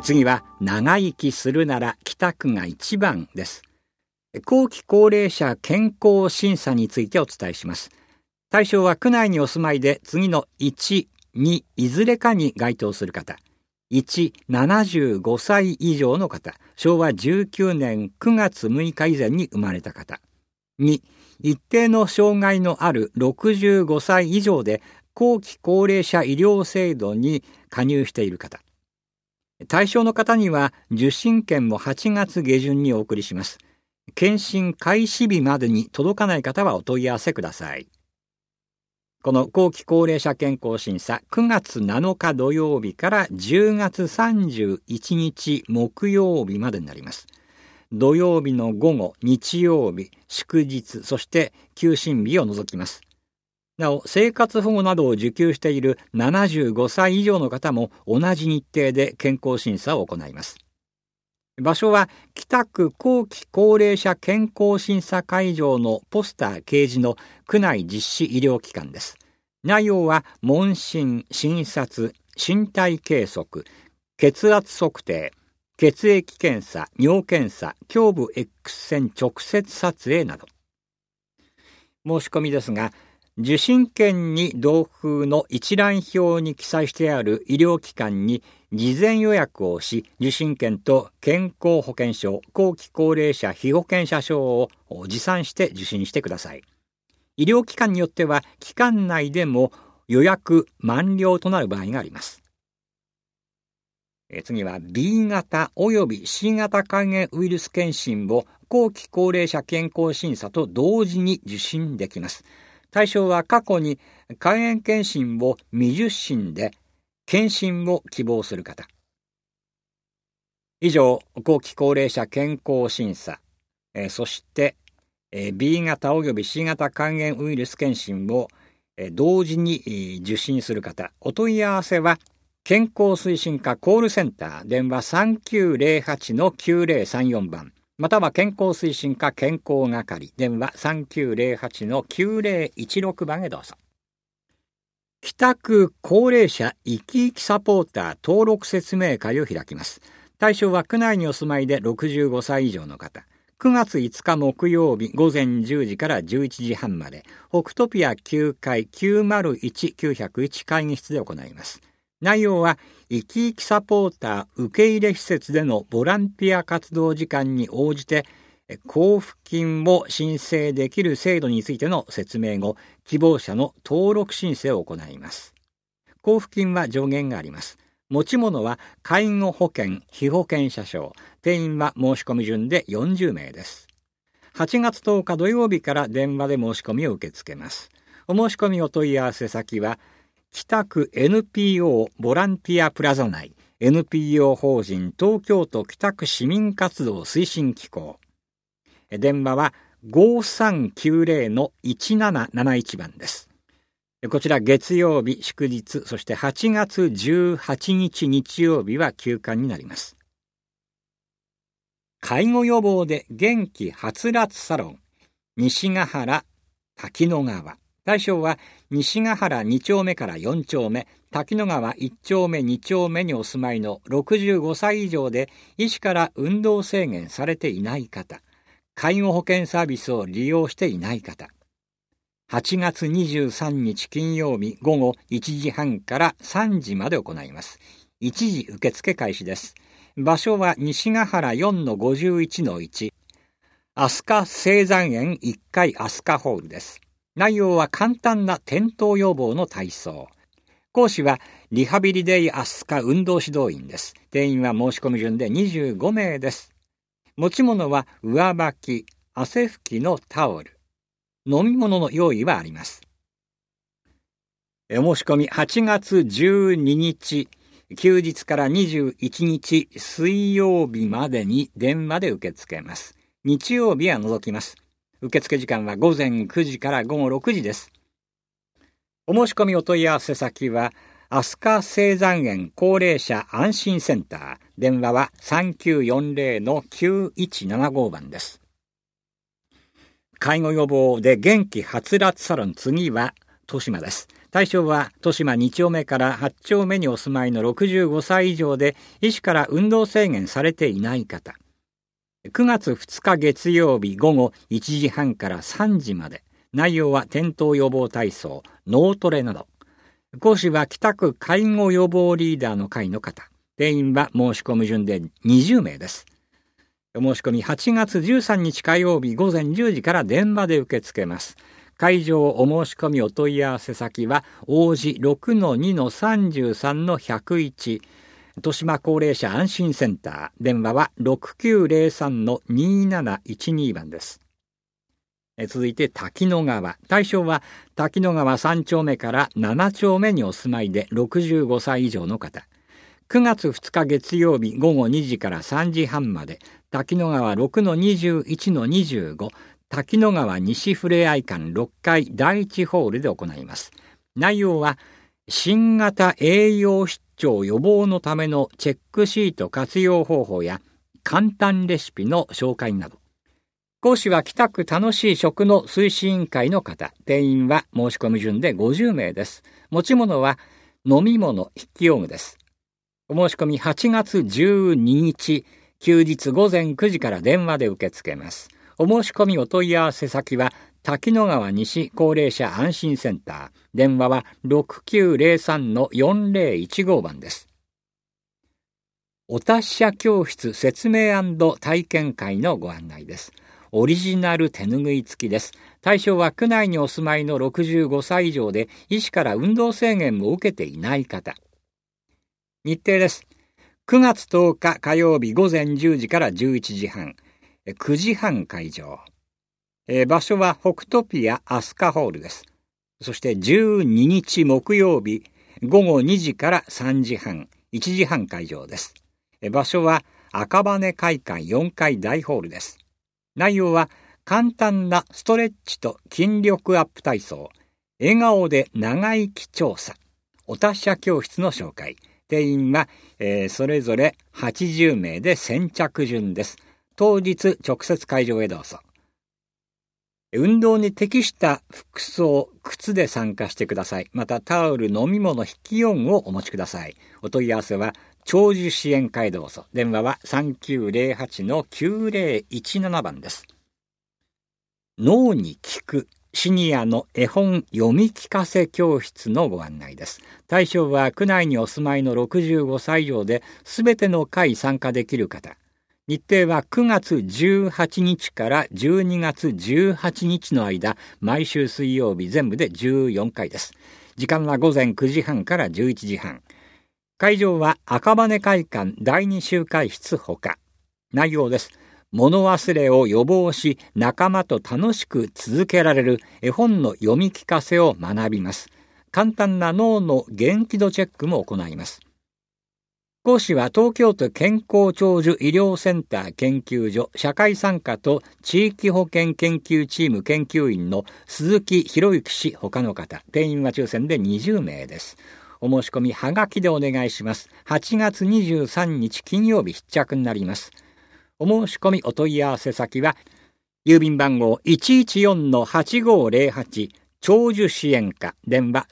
次は長生きするなら北区が一番です。後期高齢者健康審査についてお伝えします。対象は区内にお住まいで次の1、2いずれかに該当する方。1、75歳以上の方、昭和19年9月6日以前に生まれた方。2、一定の障害のある65歳以上で後期高齢者医療制度に加入している方。対象の方には受診券を8月下旬にお送りします。検診開始日までに届かない方はお問い合わせください。この後期高齢者健康審査、9月7日土曜日から10月31日木曜日までになります。土曜日の午後、日曜日、祝日、そして休診日を除きます。なお、生活保護などを受給している75歳以上の方も同じ日程で健康審査を行います。場所は北区後期高齢者健康審査会場のポスター掲示の区内実施医療機関です。内容は問診、診察、身体計測、血圧測定、血液検査、尿検査、胸部 X 線直接撮影など。申し込みですが、受診券に同封の一覧表に記載してある医療機関に事前予約をし、受診券と健康保険証、後期高齢者被保険者証を持参して受診してください。医療機関によっては期間内でも予約満了となる場合があります。次は B 型および C 型肝炎ウイルス検診を後期高齢者健康審査と同時に受診できます。対象は過去に肝炎検診を未受診で検診を希望する方。以上、後期高齢者健康審査、そして、B 型および C 型肝炎ウイルス検診を同時に受診する方。お問い合わせは健康推進課コールセンター電話 3908-9034 番。または健康推進課健康係電話 3908-9016 番へどうぞ。北区高齢者生き生きサポーター登録説明会を開きます。対象は区内にお住まいで65歳以上の方。9月5日木曜日午前10時から11時半まで北トピア9階901-901会議室で行います。内容は生き生きサポーター受け入れ施設でのボランティア活動時間に応じて交付金を申請できる制度についての説明後、希望者の登録申請を行います。交付金は上限があります。持ち物は介護保険、被保険者証、定員は申し込み順で40名です。8月10日土曜日から電話で申し込みを受け付けます。お申し込みお問い合わせ先は北区 NPO ボランティアプラザ内 NPO 法人東京都北区市民活動推進機構。電話は 5390-1771 番です。こちら月曜日祝日、そして8月18日日曜日は休館になります。介護予防で元気はつらつサロン西ヶ原滝野川。対象は西ヶ原2丁目から4丁目、滝野川1丁目2丁目にお住まいの65歳以上で医師から運動制限されていない方、介護保険サービスを利用していない方。8月23日金曜日午後1時半から3時まで行います。一時受付開始です。場所は西ヶ原 4-51-1 飛鳥青山園1階飛鳥ホールです。内容は簡単な転倒予防の体操。講師はリハビリデイ飛鳥運動指導員です。定員は申し込み順で25名です。持ち物は上履き、汗拭きのタオル。飲み物の用意はあります。お申し込み8月12日、休日から21日水曜日までに電話で受け付けます。日曜日は除きます。受付時間は午前9時から午後6時です。お申し込みお問い合わせ先は飛鳥青山園高齢者安心センター。電話は 3940-9175 番です。介護予防で元気はつらつサロン、次は豊島です。 対象は豊島2丁目から8丁目にお住まいの65歳以上で医師から運動制限されていない方。9月2日月曜日午後1時半から3時まで。内容は転倒予防体操、脳トレなど。講師は北区介護予防リーダーの会の方。定員は申し込む順で20名です。お申し込み8月13日火曜日午前10時から電話で受け付けます。会場お申し込みお問い合わせ先は王子 6-2-33-101 豊島高齢者安心センター。電話は 6903-2712 番です。続いて滝野川。対象は滝野川3丁目から7丁目にお住まいで65歳以上の方。9月2日月曜日午後2時から3時半まで。滝野川 6-21-25 滝野川西ふれあい館6階第1ホールで行います。内容は新型栄養失調予防のためのチェックシート活用方法や簡単レシピの紹介など。講師は北区楽しい食の推進委員会の方。定員は申し込み順で50名です。持ち物は飲み物筆記用具です。お申し込み8月12日休日午前9時から電話で受け付けます。お申し込みお問い合わせ先は滝野川西高齢者安心センター。電話は 6903-4015 番です。お達者教室説明&体験会のご案内です。オリジナル手ぬぐい付きです。対象は区内にお住まいの65歳以上で医師から運動制限を受けていない方。日程です。9月10日火曜日午前10時から11時半。9時半会場。場所は北トピアアスカホールです。そして12日木曜日午後2時から3時半。1時半会場です。場所は赤羽会館4階大ホールです。内容は簡単なストレッチと筋力アップ体操、笑顔で長生き調査、お達者教室の紹介。定員は、それぞれ80名で先着順です。当日直接会場へどうぞ。運動に適した服装、靴で参加してください。またタオル、飲み物、筆記用具をお持ちください。お問い合わせは長寿支援会どうぞ。電話は 3908-9017 番です。脳に効くシニアの絵本読み聞かせ教室のご案内です。対象は区内にお住まいの65歳以上で全ての回参加できる方。日程は9月18日から12月18日の間、毎週水曜日全部で14回です。時間は午前9時半から11時半。会場は赤羽会館第2集会室ほか。内容です。物忘れを予防し、仲間と楽しく続けられる絵本の読み聞かせを学びます。簡単な脳の元気度チェックも行います。講師は東京都健康長寿医療センター研究所社会参加と地域保健研究チーム研究員の鈴木博之氏他の方。定員は抽選で20名です。お申し込みはがきでお願いします。8月23日金曜日必着になります。お申し込みお問い合わせ先は郵便番号 114-8508 長寿支援課。電話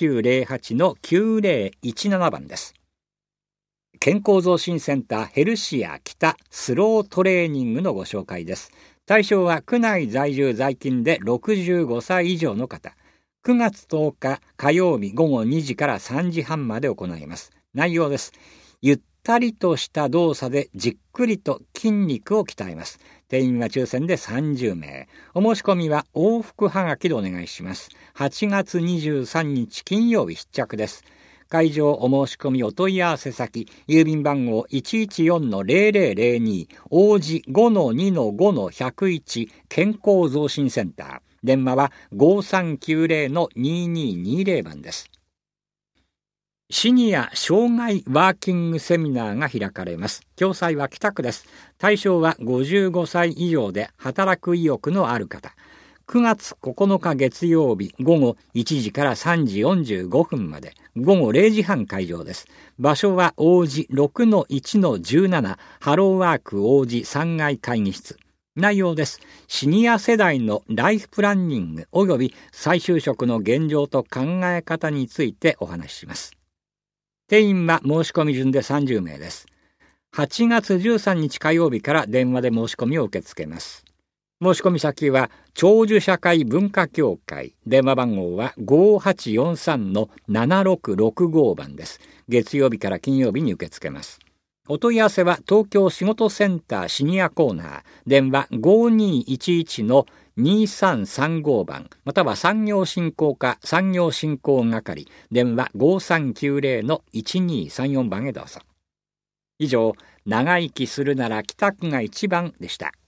3908-9017 番です。健康増進センターヘルシア北スロートレーニングのご紹介です。対象は区内在住在勤で65歳以上の方。9月10日火曜日午後2時から3時半まで行います。内容です。ゆったりとした動作でじっくりと筋肉を鍛えます。定員は抽選で30名。お申し込みは往復はがきでお願いします。8月23日金曜日必着です。会場お申し込みお問い合わせ先、郵便番号 114-0002 王子 5-2-5-101 健康増進センター。電話は 5390-2220 番です。シニア障害ワーキングセミナーが開かれます。共催は北区です。対象は55歳以上で働く意欲のある方。9月9日月曜日午後1時から3時45分まで、午後0時半会場です。場所は王子 6-1-17 ハローワーク王子3階会議室。 内容です。シニア世代のライフプランニング及び再就職の現状と考え方についてお話しします。定員は申し込み順で30名です。8月13日火曜日から電話で申し込みを受け付けます。申し込み先は長寿社会文化協会、電話番号は 5843-7665 番です。月曜日から金曜日に受け付けます。お問い合わせは東京仕事センターシニアコーナー、電話 5211-2335 番、または産業振興課産業振興係、電話 5390-1234 番へどうぞ。以上、長生きするなら北区が一番でした。